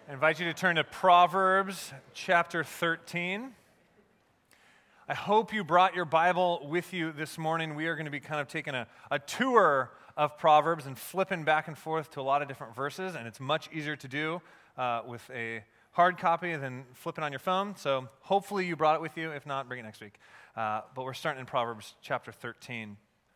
I invite you to turn to Proverbs chapter 13. I hope you brought your Bible with you this morning. We are going to be kind of taking a tour of Proverbs and flipping back and forth to a lot of different verses, and it's much easier to do with a hard copy than flipping on your phone. So hopefully you brought it with you. If not, bring it next week. But we're starting in Proverbs chapter 13.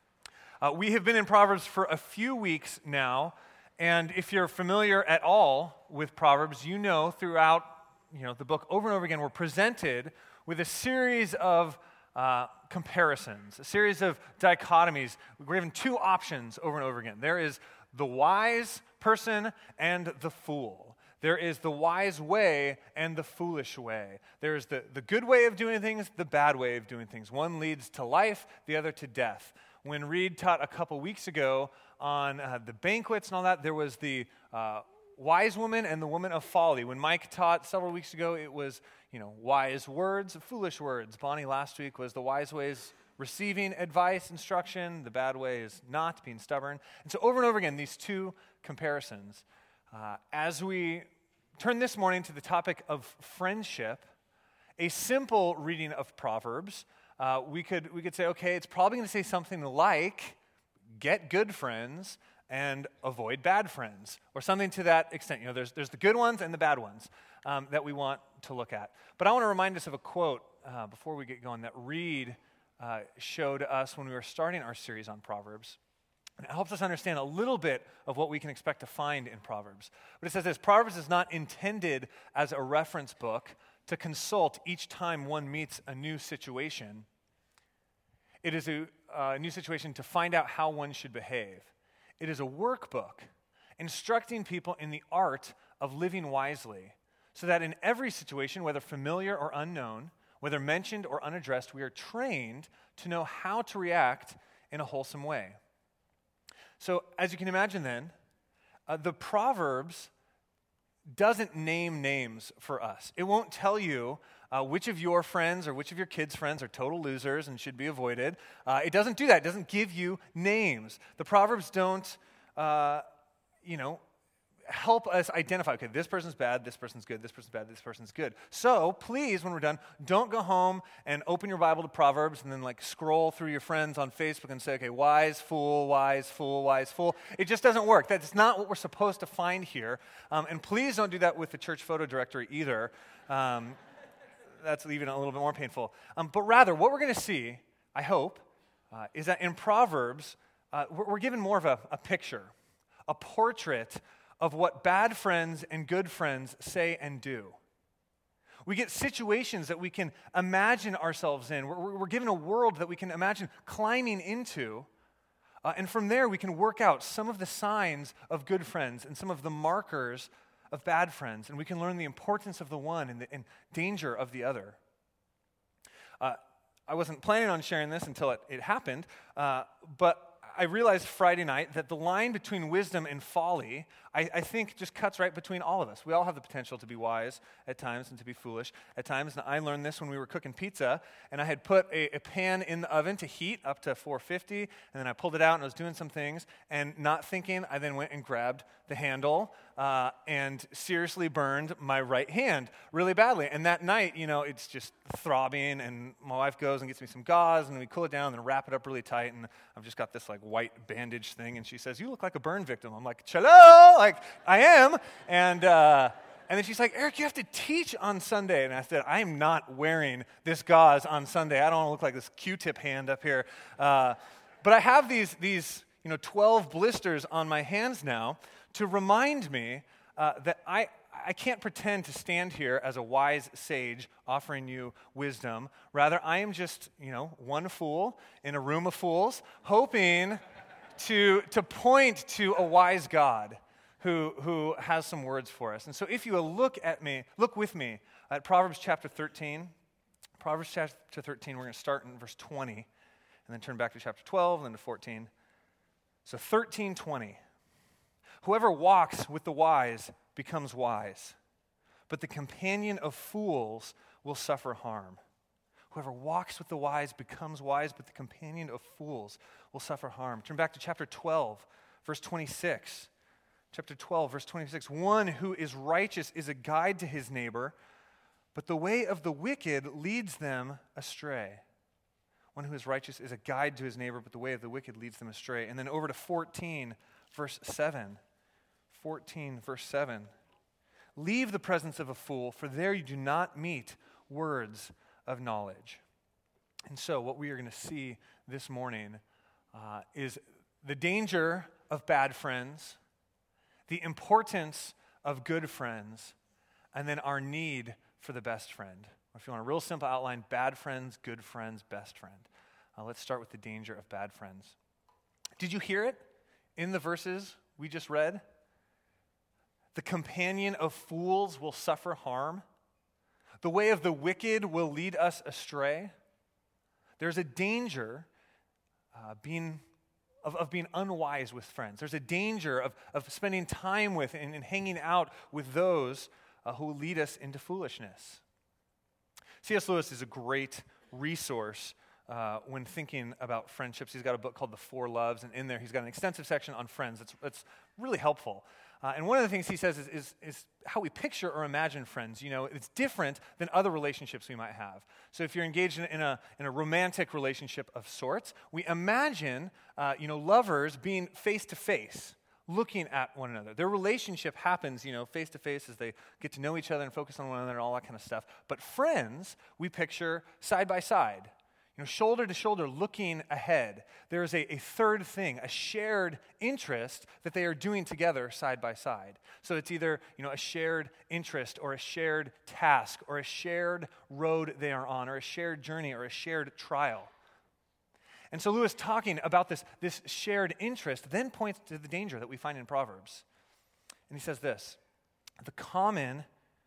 We have been in Proverbs for a few weeks now. And if you're familiar at all with Proverbs, you know throughout the book over and over again, we're presented with a series of comparisons, a series of dichotomies. We're given two options over and over again. There is the wise person and the fool. There is the wise way and the foolish way. There is the good way of doing things, the bad way of doing things. One leads to life, the other to death. When Reed taught a couple weeks ago on the banquets and all that, there was the wise woman and the woman of folly. When Mike taught several weeks ago, it was, wise words, foolish words. Bonnie last week was the wise ways receiving advice, instruction. The bad way is not being stubborn. And so over and over again, these two comparisons. As we turn this morning to the topic of friendship, a simple reading of Proverbs, we could say, okay, it's probably going to say something like, get good friends and avoid bad friends, or something to that extent. There's the good ones and the bad ones that we want to look at. But I want to remind us of a quote before we get going that Reed showed us when we were starting our series on Proverbs. And it helps us understand a little bit of what we can expect to find in Proverbs. But it says this: Proverbs is not intended as a reference book to consult each time one meets a new situation. It is a new situation to find out how one should behave. It is a workbook instructing people in the art of living wisely, so that in every situation, whether familiar or unknown, whether mentioned or unaddressed, we are trained to know how to react in a wholesome way. So, as you can imagine then, the Proverbs doesn't name names for us. It won't tell you which of your friends or which of your kids' friends are total losers and should be avoided. It doesn't do that. It doesn't give you names. The Proverbs don't, help us identify, okay, this person's bad, this person's good, this person's bad, this person's good. So please, when we're done, don't go home and open your Bible to Proverbs and then scroll through your friends on Facebook and say, okay, wise fool, wise fool, wise fool. It just doesn't work. That's not what we're supposed to find here. And please don't do that with the church photo directory either. That's even a little bit more painful. But rather, what we're going to see, I hope, is that in Proverbs, we're given more of a picture, a portrait of what bad friends and good friends say and do. We get situations that we can imagine ourselves in. We're given a world that we can imagine climbing into. And from there, we can work out some of the signs of good friends and some of the markers of bad friends. And we can learn the importance of the one and the danger of the other. I wasn't planning on sharing this until it happened, but I realized Friday night that the line between wisdom and folly, I think, just cuts right between all of us. We all have the potential to be wise at times and to be foolish at times. And I learned this when we were cooking pizza, and I had put a pan in the oven to heat up to 450, and then I pulled it out and I was doing some things, and not thinking, I then went and grabbed the handle and seriously burned my right hand really badly. And that night, it's just throbbing, and my wife goes and gets me some gauze, and we cool it down and then wrap it up really tight, and I've just got this white bandage thing, and she says, "You look like a burn victim." I'm like, "Hello!" I am. And then she's like, "Eric, you have to teach on Sunday." And I said, "I am not wearing this gauze on Sunday. I don't want to look like this Q-tip hand up here." But I have these 12 blisters on my hands now to remind me that I can't pretend to stand here as a wise sage offering you wisdom. Rather, I am just, one fool in a room of fools, hoping to point to a wise God who has some words for us. And so if you will look with me at Proverbs chapter 13. Proverbs chapter 13, we're going to start in verse 20, and then turn back to chapter 12, and then to 14. So 13:20. Whoever walks with the wise becomes wise, but the companion of fools will suffer harm. Whoever walks with the wise becomes wise, but the companion of fools will suffer harm. Turn back to chapter 12, verse 26. Chapter 12, verse 26, one who is righteous is a guide to his neighbor, but the way of the wicked leads them astray. One who is righteous is a guide to his neighbor, but the way of the wicked leads them astray. And then over to 14, verse 7. 14, verse 7. Leave the presence of a fool, for there you do not meet words of knowledge. And so what we are going to see this morning is the danger of bad friends, the importance of good friends, and then our need for the best friend. Or if you want a real simple outline, bad friends, good friends, best friend. Let's start with the danger of bad friends. Did you hear it in the verses we just read? The companion of fools will suffer harm. The way of the wicked will lead us astray. There's a danger of being unwise with friends. There's a danger of spending time with and hanging out with those who will lead us into foolishness. C.S. Lewis is a great resource when thinking about friendships. He's got a book called The Four Loves, and in there he's got an extensive section on friends. It's really helpful. And one of the things he says is how we picture or imagine friends. You know, it's different than other relationships we might have. So if you're engaged in a romantic relationship of sorts, we imagine, lovers being face to face, looking at one another. Their relationship happens, face to face as they get to know each other and focus on one another and all that kind of stuff. But friends, we picture side by side. Shoulder to shoulder, looking ahead. There is a third thing, a shared interest that they are doing together side by side. So it's either, a shared interest or a shared task or a shared road they are on or a shared journey or a shared trial. And so Lewis, talking about this shared interest, then points to the danger that we find in Proverbs. And he says this, the common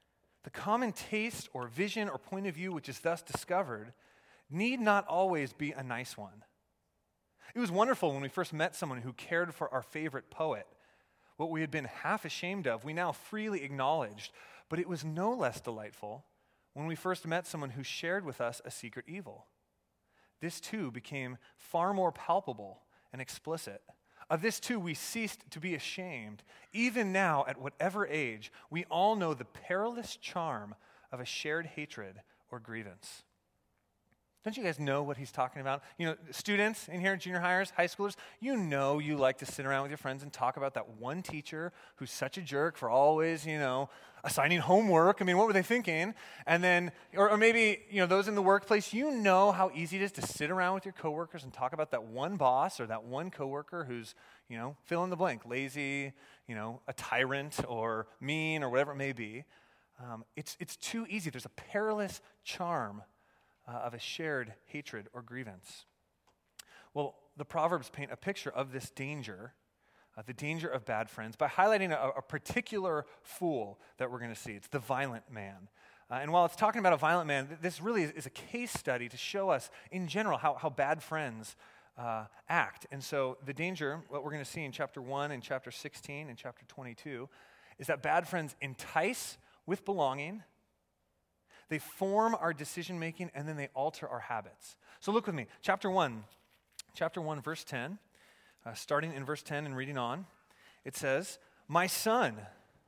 taste or vision or point of view which is thus discovered need not always be a nice one. It was wonderful when we first met someone who cared for our favorite poet. What we had been half ashamed of, we now freely acknowledged. But it was no less delightful when we first met someone who shared with us a secret evil. This too became far more palpable and explicit. Of this too we ceased to be ashamed. Even now, at whatever age, we all know the perilous charm of a shared hatred or grievance. Don't you guys know what he's talking about? Students in here, junior hires, high schoolers, you like to sit around with your friends and talk about that one teacher who's such a jerk for always, assigning homework. I mean, what were they thinking? And then, or maybe, those in the workplace, how easy it is to sit around with your coworkers and talk about that one boss or that one coworker who's, fill in the blank, lazy, a tyrant or mean or whatever it may be. It's too easy. There's a perilous charm of a shared hatred or grievance. Well, the Proverbs paint a picture of this danger, the danger of bad friends, by highlighting a particular fool that we're going to see. It's the violent man. And while it's talking about a violent man, this really is a case study to show us, in general, how bad friends act. And so the danger, what we're going to see in chapter 1 and chapter 16 and chapter 22, is that bad friends entice with belonging. They form our decision-making, and then they alter our habits. So look with me. Chapter 1, verse 10, starting in verse 10 and reading on, it says, "My son,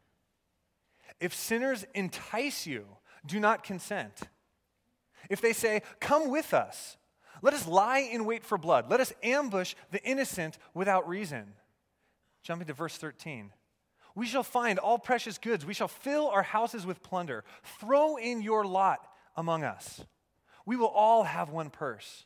if sinners entice you, do not consent. If they say, 'Come with us, let us lie in wait for blood. Let us ambush the innocent without reason.'" Jumping to verse 13. "We shall find all precious goods. We shall fill our houses with plunder. Throw in your lot among us. We will all have one purse.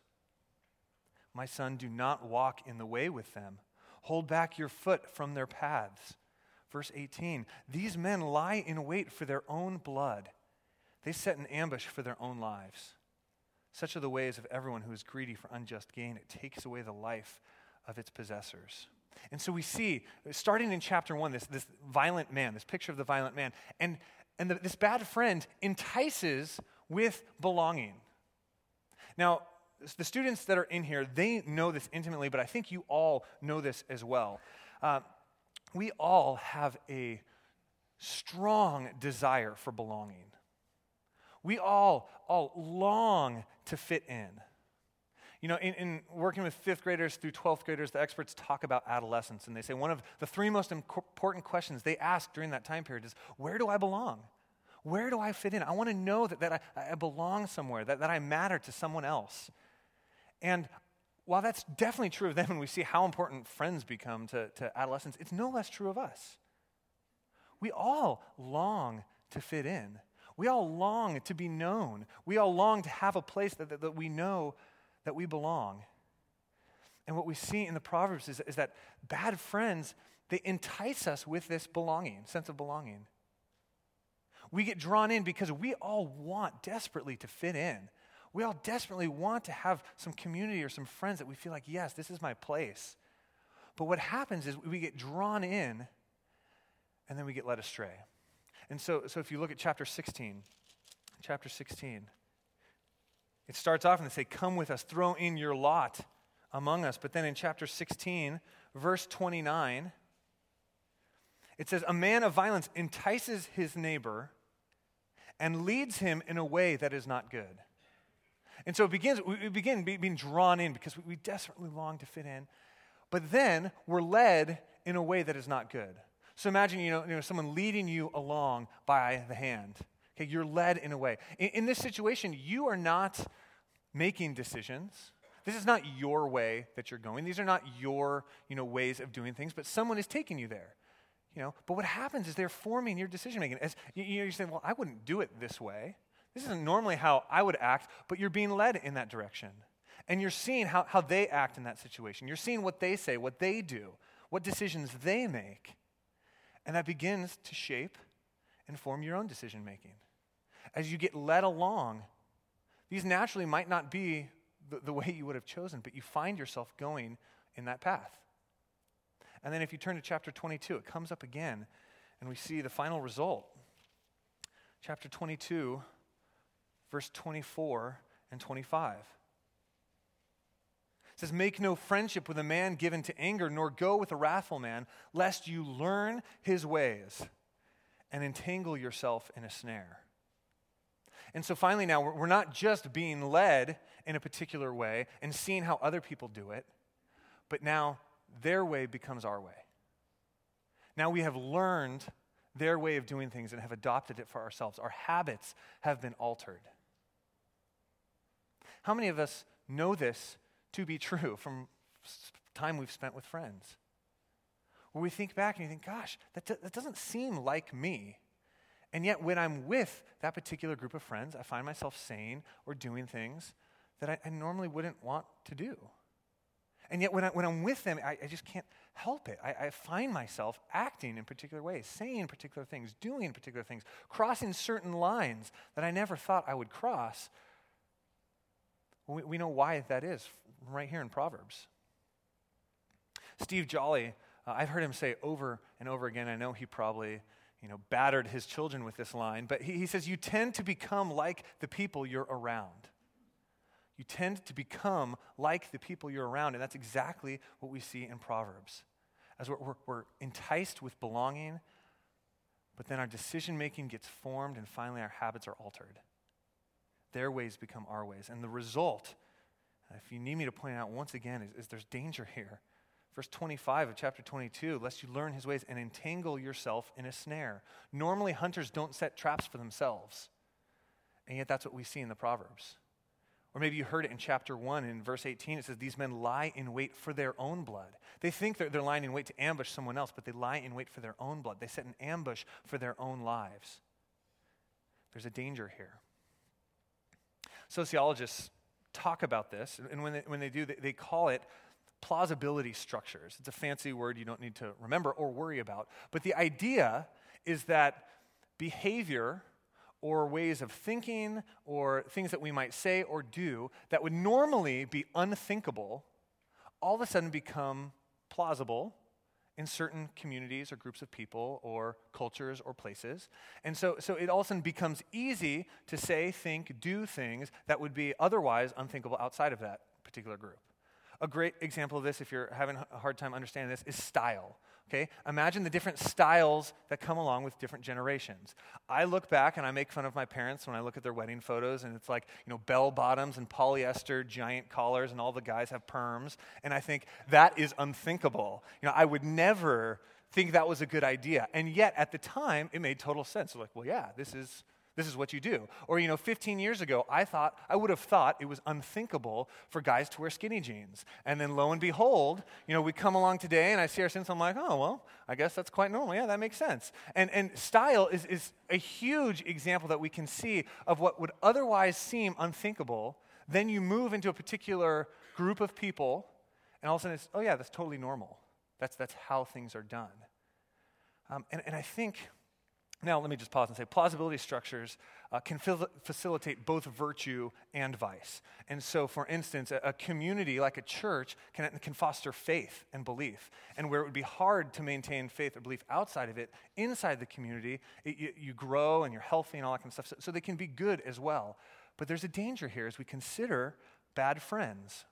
My son, do not walk in the way with them. Hold back your foot from their paths." Verse 18. "These men lie in wait for their own blood. They set an ambush for their own lives. Such are the ways of everyone who is greedy for unjust gain. It takes away the life of its possessors." And so we see, starting in chapter 1, this violent man, this picture of the violent man, and this bad friend entices with belonging. Now, the students that are in here, they know this intimately, but I think you all know this as well. We all have a strong desire for belonging. We all long to fit in. In working with 5th graders through 12th graders, the experts talk about adolescence, and they say one of the 3 most important questions they ask during that time period is, where do I belong? Where do I fit in? I want to know that I belong somewhere, that I matter to someone else. And while that's definitely true of them, and we see how important friends become to adolescents, it's no less true of us. We all long to fit in. We all long to be known. We all long to have a place that we know that we belong. And what we see in the Proverbs is that bad friends, they entice us with this sense of belonging. We get drawn in because we all want desperately to fit in. We all desperately want to have some community or some friends that we feel like, yes, this is my place. But what happens is we get drawn in and then we get led astray. And so if you look at chapter 16, it starts off and they say, come with us, throw in your lot among us. But then in chapter 16, verse 29, it says, a man of violence entices his neighbor and leads him in a way that is not good. And so we begin being drawn in because we desperately long to fit in. But then we're led in a way that is not good. So imagine, someone leading you along by the hand. Okay, you're led in a way. In this situation, you are not making decisions. This is not your way that you're going. These are not your, ways of doing things, but someone is taking you there. But what happens is they're forming your decision making. As you're saying, well, I wouldn't do it this way. This isn't normally how I would act, but you're being led in that direction. And you're seeing how they act in that situation. You're seeing what they say, what they do, what decisions they make. And that begins to shape and form your own decision making. As you get led along, these naturally might not be the way you would have chosen, but you find yourself going in that path. And then if you turn to chapter 22, it comes up again, and we see the final result. Chapter 22, verse 24 and 25. It says, make no friendship with a man given to anger, nor go with a wrathful man, lest you learn his ways and entangle yourself in a snare. And so finally now, we're not just being led in a particular way and seeing how other people do it, but now their way becomes our way. Now we have learned their way of doing things and have adopted it for ourselves. Our habits have been altered. How many of us know this to be true from time we've spent with friends? Where we think back and you think, gosh, that doesn't seem like me. And yet when I'm with that particular group of friends, I find myself saying or doing things that I normally wouldn't want to do. And yet when I'm with them, I just can't help it. I find myself acting in particular ways, saying particular things, doing particular things, crossing certain lines that I never thought I would cross. We know why that is right here in Proverbs. Steve Jolly, I've heard him say over and over again, I know he probably battered his children with this line, but he says, you tend to become like the people you're around. You tend to become like the people you're around, and that's exactly what we see in Proverbs. As we're enticed with belonging, but then our decision-making gets formed, and finally our habits are altered. Their ways become our ways. And the result, if you need me to point it out once again, is there's danger here. Verse 25 of chapter 22, lest you learn his ways and entangle yourself in a snare. Normally, hunters don't set traps for themselves, and yet that's what we see in the Proverbs. Or maybe you heard it in chapter 1 in verse 18. It says, these men lie in wait for their own blood. They think they're lying in wait to ambush someone else, but they lie in wait for their own blood. They set an ambush for their own lives. There's a danger here. Sociologists talk about this, and when they do, they call it plausibility structures. It's a fancy word you don't need to remember or worry about. But the idea is that behavior or ways of thinking or things that we might say or do that would normally be unthinkable all of a sudden become plausible in certain communities or groups of people or cultures or places. And so it all of a sudden becomes easy to say, think, do things that would be otherwise unthinkable outside of that particular group. a great example of this, if you're having a hard time understanding this, is style. Okay? Imagine the different styles that come along with different generations. I look back and I make fun of my parents when I look at their wedding photos, and it's like, bell bottoms and polyester giant collars, and all the guys have perms, and I think that is unthinkable. I would never think that was a good idea, and yet at the time it made total sense. Like, well, yeah, this is what you do. Or, 15 years ago, I would have thought it was unthinkable for guys to wear skinny jeans. And then lo and behold, we come along today and I see our students, I'm like, oh, well, I guess that's quite normal. Yeah, that makes sense. And style is a huge example that we can see of what would otherwise seem unthinkable. Then you move into a particular group of people, and all of a sudden it's, oh yeah, that's totally normal. That's how things are done. And I think... Now, let me just pause and say plausibility structures can facilitate both virtue and vice. And so, for instance, a community like a church can foster faith and belief. And where it would be hard to maintain faith or belief outside of it, inside the community, you grow and you're healthy and all that kind of stuff. So they can be good as well. But there's a danger here as we consider bad friends.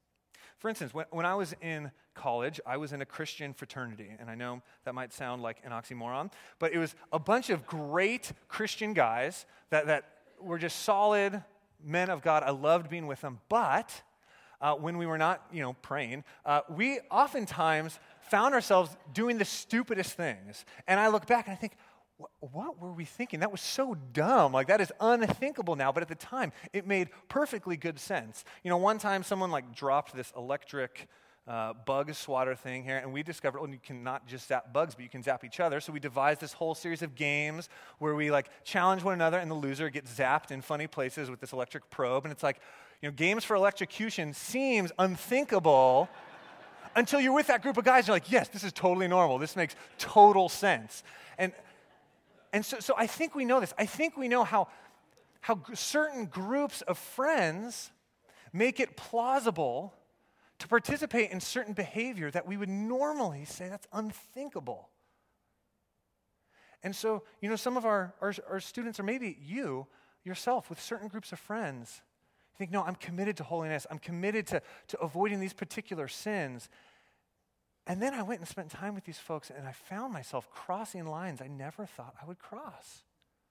For instance, when I was in college, I was in a Christian fraternity, and I know that might sound like an oxymoron, but it was a bunch of great Christian guys that were just solid men of God. I loved being with them, but when we were not, praying, we oftentimes found ourselves doing the stupidest things. And I look back and I think, what were we thinking? That was so dumb. Like, that is unthinkable now. But at the time, it made perfectly good sense. One time someone dropped this electric bug swatter thing here, and we discovered, you can not just zap bugs, but you can zap each other. So we devised this whole series of games where we challenge one another, and the loser gets zapped in funny places with this electric probe. And it's games for electrocution seems unthinkable until you're with that group of guys. You're like, yes, this is totally normal. This makes total sense. And so I think we know this. I think we know how certain groups of friends make it plausible to participate in certain behavior that we would normally say that's unthinkable. And so, some of our students, or maybe you yourself, with certain groups of friends, you think, no, I'm committed to holiness. I'm committed to avoiding these particular sins. And then I went and spent time with these folks, and I found myself crossing lines I never thought I would cross.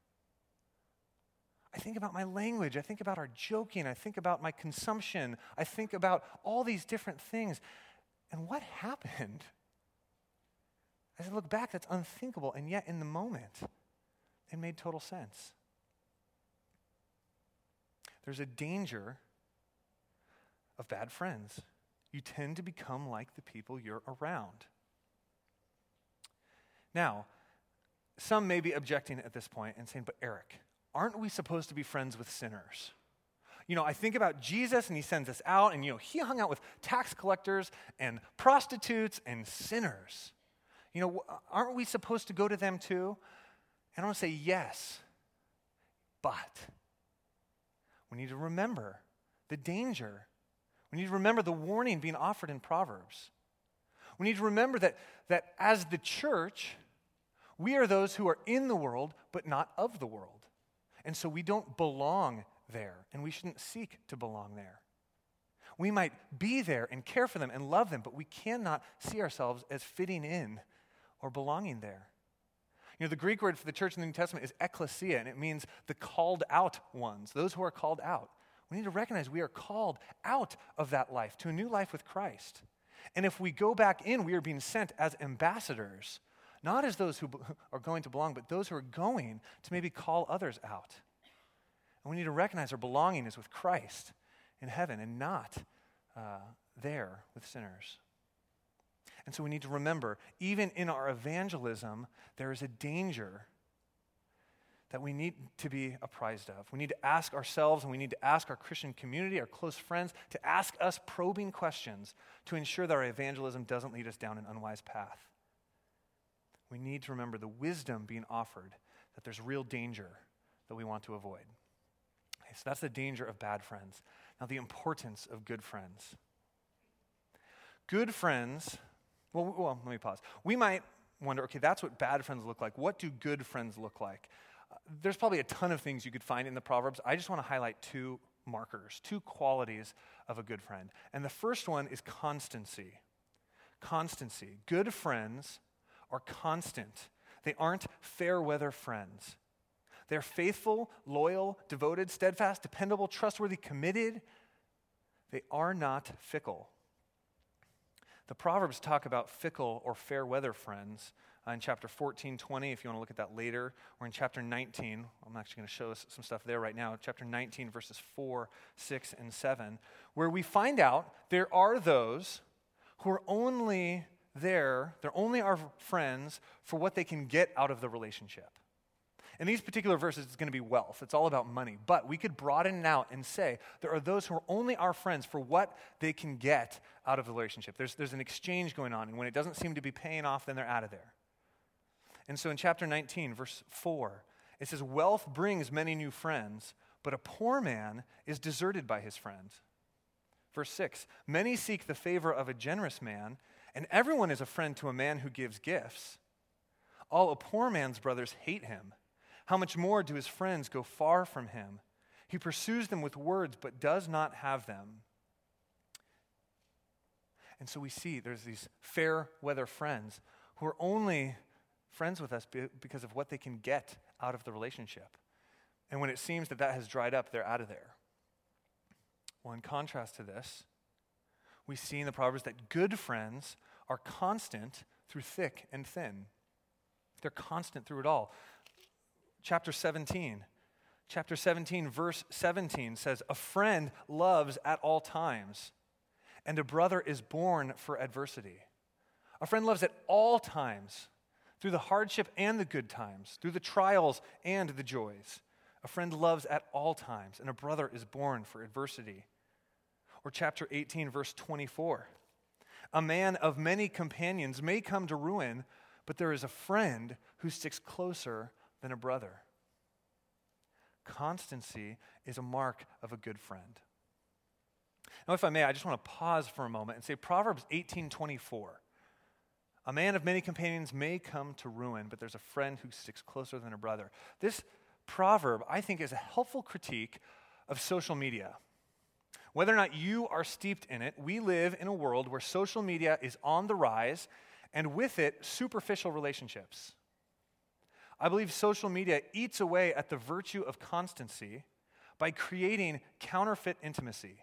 I think about my language. I think about our joking. I think about my consumption. I think about all these different things. And what happened? As I look back, that's unthinkable, and yet in the moment, it made total sense. There's a danger of bad friends. You tend to become like the people you're around. Now, some may be objecting at this point and saying, but Eric, aren't we supposed to be friends with sinners? I think about Jesus, and he sends us out, and he hung out with tax collectors and prostitutes and sinners. Aren't we supposed to go to them too? And I want to say yes, but we need to remember the danger. We need to remember the warning being offered in Proverbs. We need to remember that as the church, we are those who are in the world, but not of the world. And so we don't belong there, and we shouldn't seek to belong there. We might be there and care for them and love them, but we cannot see ourselves as fitting in or belonging there. The Greek word for the church in the New Testament is ekklesia, and it means the called out ones, those who are called out. We need to recognize we are called out of that life to a new life with Christ. And if we go back in, we are being sent as ambassadors, not as those who are going to belong, but those who are going to maybe call others out. And we need to recognize our belonging is with Christ in heaven and not there with sinners. And so we need to remember, even in our evangelism, there is a danger that we need to be apprised of. We need to ask ourselves, and we need to ask our Christian community, our close friends, to ask us probing questions to ensure that our evangelism doesn't lead us down an unwise path. We need to remember the wisdom being offered, that there's real danger that we want to avoid. Okay, so that's the danger of bad friends. Now, the importance of good friends. Good friends, well, let me pause. We might wonder, okay, that's what bad friends look like. What do good friends look like? There's probably a ton of things you could find in the Proverbs. I just want to highlight two markers, two qualities of a good friend. And the first one is constancy. Constancy. Good friends are constant. They aren't fair weather friends. They're faithful, loyal, devoted, steadfast, dependable, trustworthy, committed. They are not fickle. The Proverbs talk about fickle or fair weather friends in chapter 14, 20, if you want to look at that later, or in chapter 19. I'm actually going to show us some stuff there right now. Chapter 19, verses 4, 6, and 7, where we find out there are those who are only there, they're only our friends for what they can get out of the relationship. In these particular verses, it's going to be wealth. It's all about money. But we could broaden it out and say there are those who are only our friends for what they can get out of the relationship. There's an exchange going on, and when it doesn't seem to be paying off, then they're out of there. And so in chapter 19, verse 4, it says, "Wealth brings many new friends, but a poor man is deserted by his friends." Verse 6, "Many seek the favor of a generous man, and everyone is a friend to a man who gives gifts. All a poor man's brothers hate him. How much more do his friends go far from him? He pursues them with words, but does not have them." And so we see there's these fair weather friends who are only friends with us because of what they can get out of the relationship. And when it seems that has dried up, they're out of there. Well, in contrast to this, we see in the Proverbs that good friends are constant through thick and thin. They're constant through it all. Chapter 17, verse 17 says, "A friend loves at all times, and a brother is born for adversity." A friend loves at all times, through the hardship and the good times, through the trials and the joys. A friend loves at all times, and a brother is born for adversity. Or chapter 18, verse 24. "A man of many companions may come to ruin, but there is a friend who sticks closer than a brother." Constancy is a mark of a good friend. Now, if I may, I just want to pause for a moment and say Proverbs 18:24. "A man of many companions may come to ruin, but there's a friend who sticks closer than a brother." This proverb, I think, is a helpful critique of social media. Whether or not you are steeped in it, we live in a world where social media is on the rise, and with it, superficial relationships. I believe social media eats away at the virtue of constancy by creating counterfeit intimacy.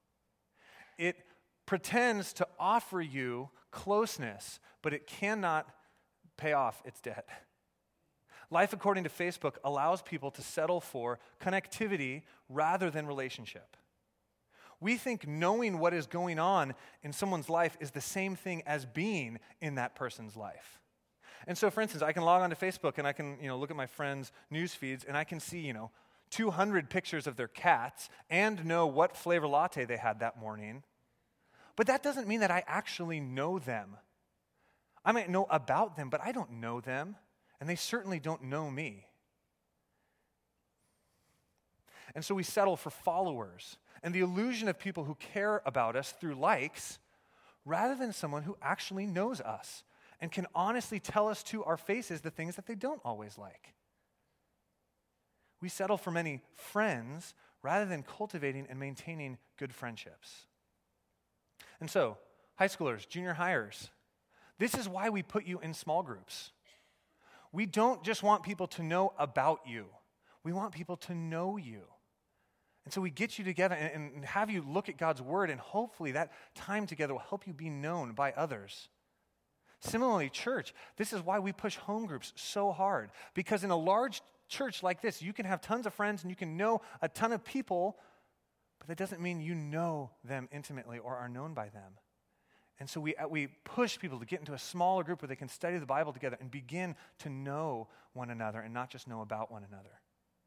It pretends to offer you closeness, but it cannot pay off its debt. Life according to Facebook allows people to settle for connectivity rather than relationship. We think knowing what is going on in someone's life is the same thing as being in that person's life. And so, for instance, I can log onto Facebook and I can, look at my friends' news feeds and I can see, 200 pictures of their cats and know what flavor latte they had that morning. But that doesn't mean that I actually know them. I might know about them, but I don't know them, and they certainly don't know me. And so we settle for followers and the illusion of people who care about us through likes rather than someone who actually knows us and can honestly tell us to our faces the things that they don't always like. We settle for many friends rather than cultivating and maintaining good friendships. And so, high schoolers, junior hires, this is why we put you in small groups. We don't just want people to know about you. We want people to know you. And so we get you together and have you look at God's word, and hopefully that time together will help you be known by others. Similarly, church, this is why we push home groups so hard. Because in a large church like this, you can have tons of friends and you can know a ton of people, but that doesn't mean you know them intimately or are known by them. And so we push people to get into a smaller group where they can study the Bible together and begin to know one another and not just know about one another.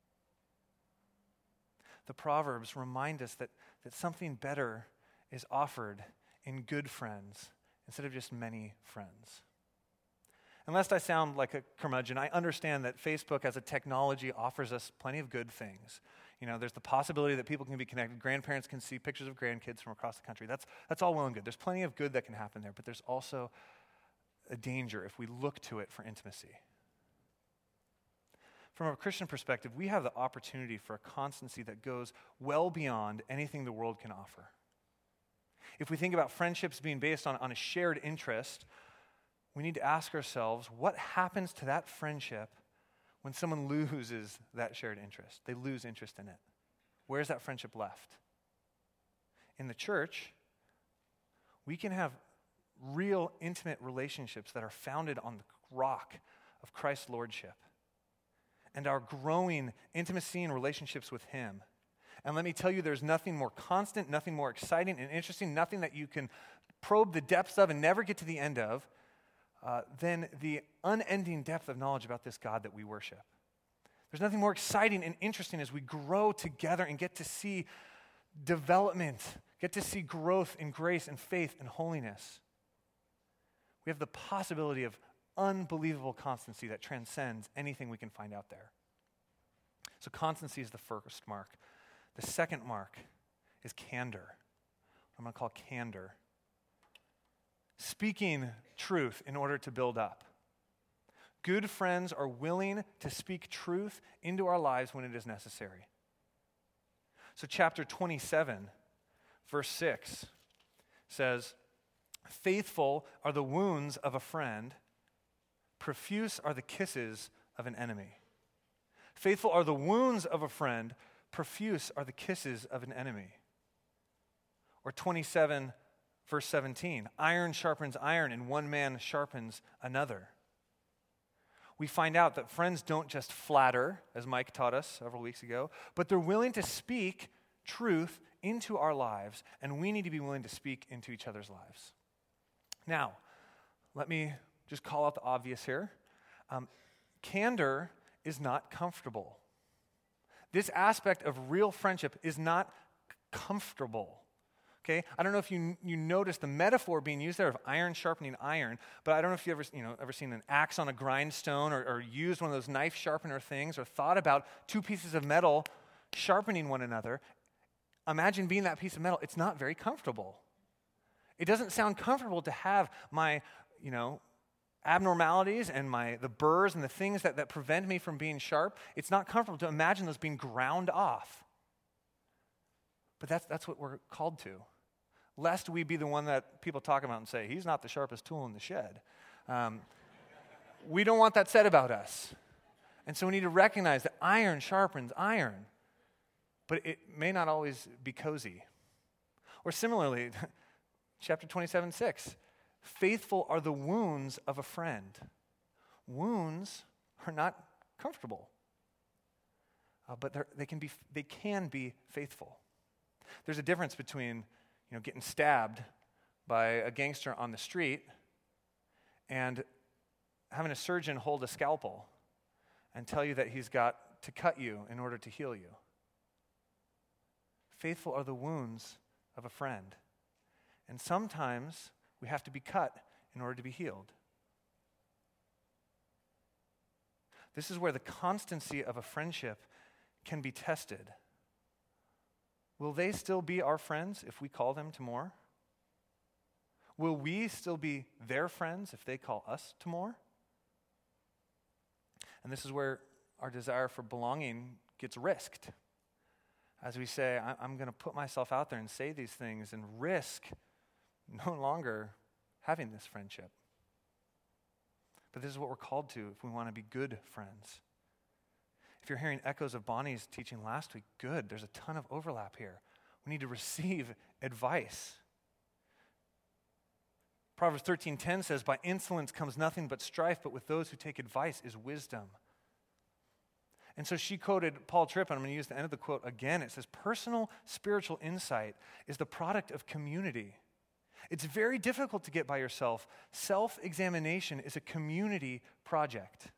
The Proverbs remind us that something better is offered in good friends instead of just many friends. And lest I sound like a curmudgeon, I understand that Facebook as a technology offers us plenty of good things. There's the possibility that people can be connected. Grandparents can see pictures of grandkids from across the country. That's all well and good. There's plenty of good that can happen there, but there's also a danger if we look to it for intimacy. from a Christian perspective, we have the opportunity for a constancy that goes well beyond anything the world can offer. If we think about friendships being based on a shared interest, we need to ask ourselves, what happens to that friendship when someone loses that shared interest? They lose interest in it. Where's that friendship left? In the church, we can have real intimate relationships that are founded on the rock of Christ's lordship and our growing intimacy and relationships with him. And let me tell you, there's nothing more constant, nothing more exciting and interesting, nothing that you can probe the depths of and never get to the end of than the unending depth of knowledge about this God that we worship. There's nothing more exciting and interesting as we grow together and get to see development, get to see growth in grace and faith and holiness. We have the possibility of unbelievable constancy that transcends anything we can find out there. So constancy is the first mark. The second mark is candor. I'm going to call candor. Speaking truth in order to build up. Good friends are willing to speak truth into our lives when it is necessary. So chapter 27, verse 6 says, "Faithful are the wounds of a friend, profuse are the kisses of an enemy." Faithful are the wounds of a friend, profuse are the kisses of an enemy. Or 27, verse 17, "Iron sharpens iron, and one man sharpens another." We find out that friends don't just flatter, as Mike taught us several weeks ago, but they're willing to speak truth into our lives, and we need to be willing to speak into each other's lives. Now, let me just call out the obvious here. Candor is not comfortable. This aspect of real friendship is not comfortable. Okay? I don't know if you notice the metaphor being used there of iron sharpening iron, but I don't know if you ever seen an axe on a grindstone or used one of those knife sharpener things or thought about two pieces of metal sharpening one another. Imagine being that piece of metal. It's not very comfortable. It doesn't sound comfortable to have my, abnormalities and the burrs and the things that prevent me from being sharp. It's not comfortable to imagine those being ground off. But that's what we're called to. Lest we be the one that people talk about and say, he's not the sharpest tool in the shed. We don't want that said about us. And so we need to recognize that iron sharpens iron. But it may not always be cozy. Or similarly, chapter 27:6, "Faithful are the wounds of a friend." Wounds are not comfortable. But they can be faithful. There's a difference between getting stabbed by a gangster on the street and having a surgeon hold a scalpel and tell you that he's got to cut you in order to heal you. Faithful are the wounds of a friend. And sometimes we have to be cut in order to be healed. This is where the constancy of a friendship can be tested. Will they still be our friends if we call them to more? Will we still be their friends if they call us to more? And this is where our desire for belonging gets risked. As we say, I'm going to put myself out there and say these things and risk no longer having this friendship. But this is what we're called to if we want to be good friends. If you're hearing echoes of Bonnie's teaching last week, good. There's a ton of overlap here. We need to receive advice. Proverbs 13:10 says, "By insolence comes nothing but strife, but with those who take advice is wisdom." And so she quoted Paul Tripp, and I'm going to use the end of the quote again. It says, "Personal spiritual insight is the product of community. It's very difficult to get by yourself. Self-examination is a community project."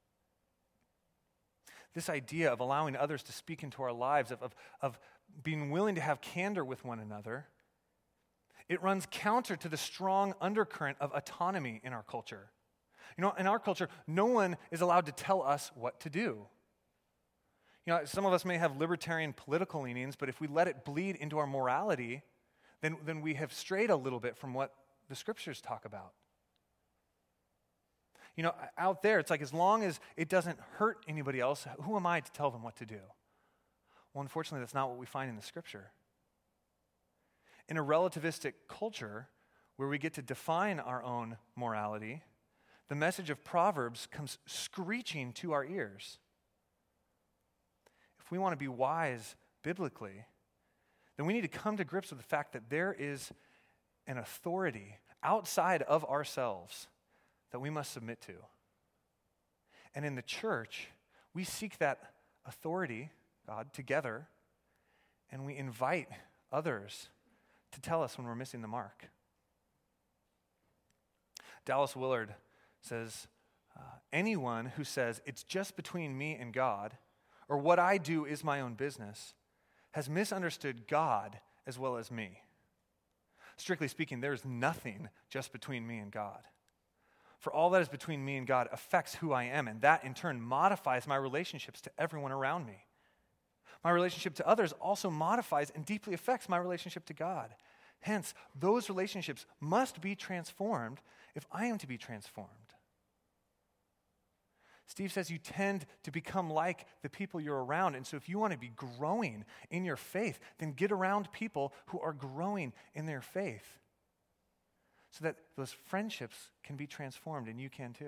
This idea of allowing others to speak into our lives, of being willing to have candor with one another, it runs counter to the strong undercurrent of autonomy in our culture. In our culture, no one is allowed to tell us what to do. Some of us may have libertarian political leanings, but if we let it bleed into our morality, then we have strayed a little bit from what the scriptures talk about. Out there, it's like as long as it doesn't hurt anybody else, who am I to tell them what to do? Well, unfortunately, that's not what we find in the Scripture. In a relativistic culture where we get to define our own morality, the message of Proverbs comes screeching to our ears. If we want to be wise biblically, then we need to come to grips with the fact that there is an authority outside of ourselves that we must submit to. And in the church, we seek that authority, God, together, and we invite others to tell us when we're missing the mark. Dallas Willard says, anyone who says it's just between me and God, or what I do is my own business, has misunderstood God as well as me. Strictly speaking, there is nothing just between me and God. For all that is between me and God affects who I am, and that in turn modifies my relationships to everyone around me. My relationship to others also modifies and deeply affects my relationship to God. Hence, those relationships must be transformed if I am to be transformed. Steve says you tend to become like the people you're around, and so if you want to be growing in your faith, then get around people who are growing in their faith so that those friendships can be transformed, and you can too.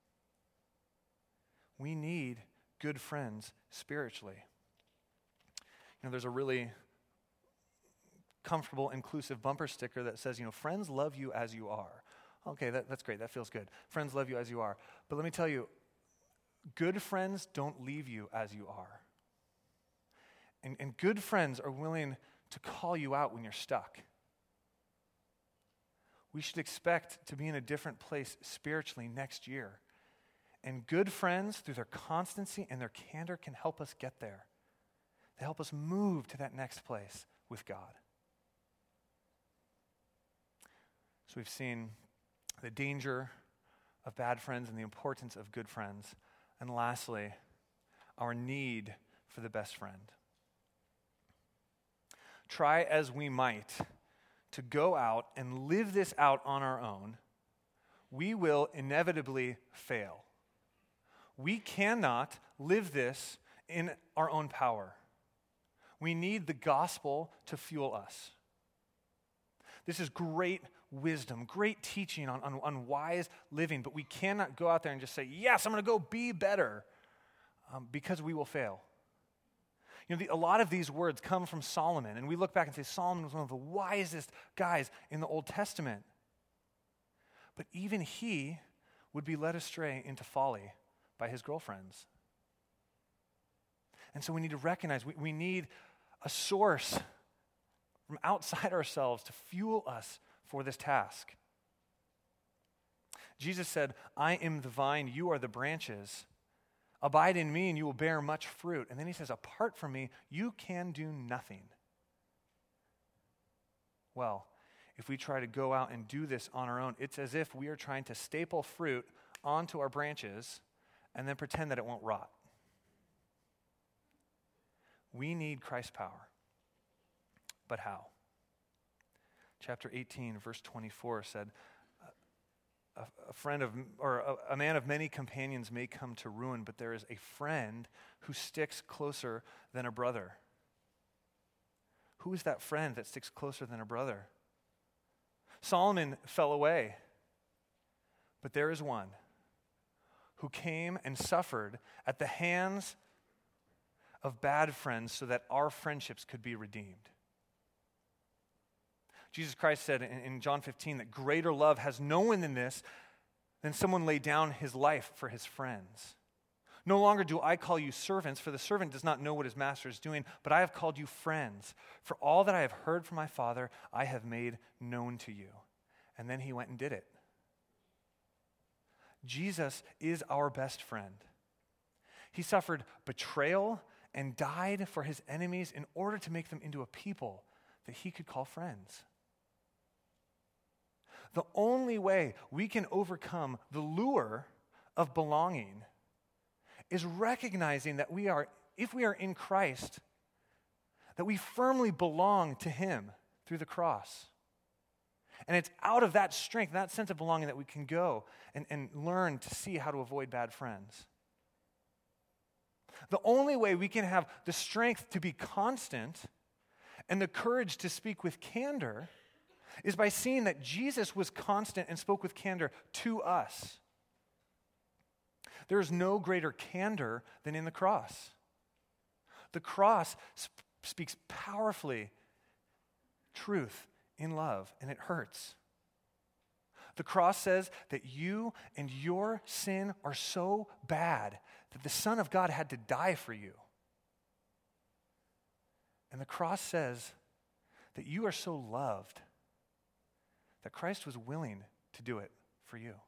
We need good friends spiritually. There's a really comfortable, inclusive bumper sticker that says, friends love you as you are. Okay, that's great. That feels good. Friends love you as you are. But let me tell you, good friends don't leave you as you are. And good friends are willing to call you out when you're stuck. We should expect to be in a different place spiritually next year. And good friends, through their constancy and their candor, can help us get there. They help us move to that next place with God. So we've seen the danger of bad friends and the importance of good friends. And lastly, our need for the best friend. Try as we might to go out and live this out on our own, we will inevitably fail. We cannot live this in our own power. We need the gospel to fuel us. This is great wisdom, great teaching on wise living, but we cannot go out there and just say, yes, I'm going to go be better, because we will fail. A lot of these words come from Solomon, and we look back and say Solomon was one of the wisest guys in the Old Testament. But even he would be led astray into folly by his girlfriends. And so we need to recognize we need a source from outside ourselves to fuel us for this task. Jesus said, I am the vine, you are the branches. Abide in me and you will bear much fruit. And then he says, apart from me, you can do nothing. Well, if we try to go out and do this on our own, it's as if we are trying to staple fruit onto our branches and then pretend that it won't rot. We need Christ's power. But how? Chapter 18, verse 24 said, a man of many companions may come to ruin, but there is a friend who sticks closer than a brother. Who is that friend that sticks closer than a brother? Solomon fell away, but there is one who came and suffered at the hands of bad friends so that our friendships could be redeemed. Jesus Christ said in John 15 that greater love has no one than this, than someone lay down his life for his friends. No longer do I call you servants, for the servant does not know what his master is doing, but I have called you friends. For all that I have heard from my Father, I have made known to you. And then he went and did it. Jesus is our best friend. He suffered betrayal and died for his enemies in order to make them into a people that he could call friends. The only way we can overcome the lure of belonging is recognizing that if we are in Christ, that we firmly belong to him through the cross. And it's out of that strength, that sense of belonging, that we can go and learn to see how to avoid bad friends. The only way we can have the strength to be constant and the courage to speak with candor is by seeing that Jesus was constant and spoke with candor to us. There is no greater candor than in the cross. The cross speaks powerfully truth in love, and it hurts. The cross says that you and your sin are so bad that the Son of God had to die for you. And the cross says that you are so loved that Christ was willing to do it for you.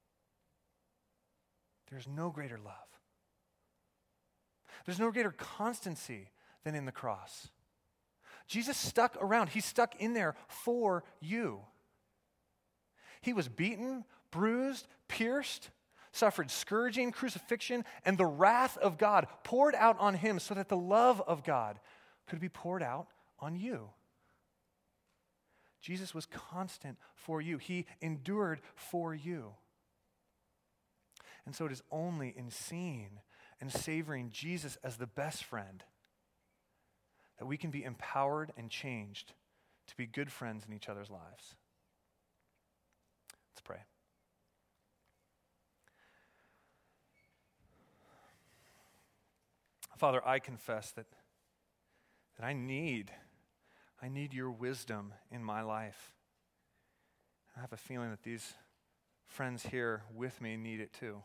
There's no greater love. There's no greater constancy than in the cross. Jesus stuck around. He stuck in there for you. He was beaten, bruised, pierced, suffered scourging, crucifixion, and the wrath of God poured out on him so that the love of God could be poured out on you. Jesus was constant for you. He endured for you. And so it is only in seeing and savoring Jesus as the best friend that we can be empowered and changed to be good friends in each other's lives. Let's pray. Father, I confess that I need your wisdom in my life. I have a feeling that these friends here with me need it too.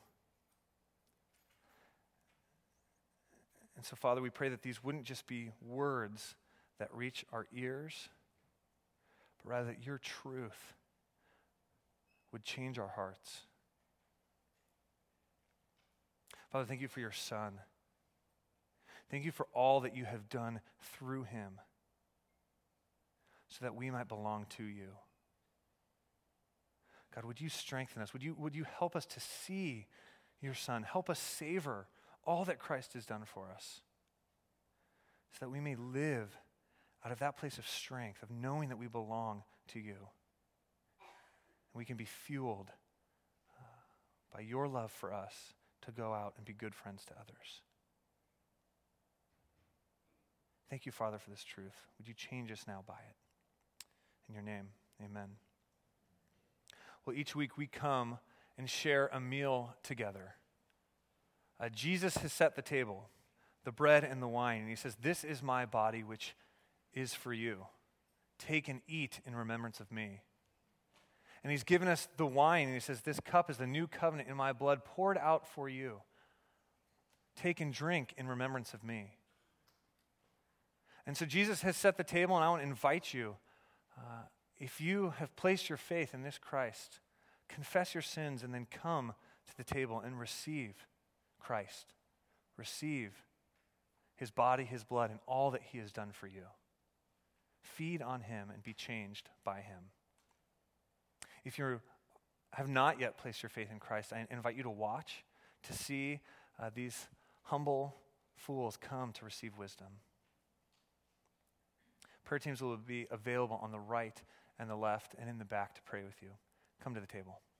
And so, Father, we pray that these wouldn't just be words that reach our ears, but rather that your truth would change our hearts. Father, thank you for your Son. Thank you for all that you have done through him so that we might belong to you. God, would you strengthen us? Would you help us to see your Son? Help us savor all that Christ has done for us so that we may live out of that place of strength, of knowing that we belong to you. And we can be fueled by your love for us to go out and be good friends to others. Thank you, Father, for this truth. Would you change us now by it? In your name, amen. Well, each week we come and share a meal together. Jesus has set the table, the bread and the wine, and he says, "This is my body, which is for you. Take and eat in remembrance of me." And he's given us the wine, and he says, "This cup is the new covenant in my blood poured out for you. Take and drink in remembrance of me." And so Jesus has set the table, and I want to invite you, if you have placed your faith in this Christ, confess your sins and then come to the table and receive Christ. Receive his body, his blood, and all that he has done for you. Feed on him and be changed by him. If you have not yet placed your faith in Christ, I invite you to watch, to see these humble fools come to receive wisdom. Prayer teams will be available on the right and the left and in the back to pray with you. Come to the table.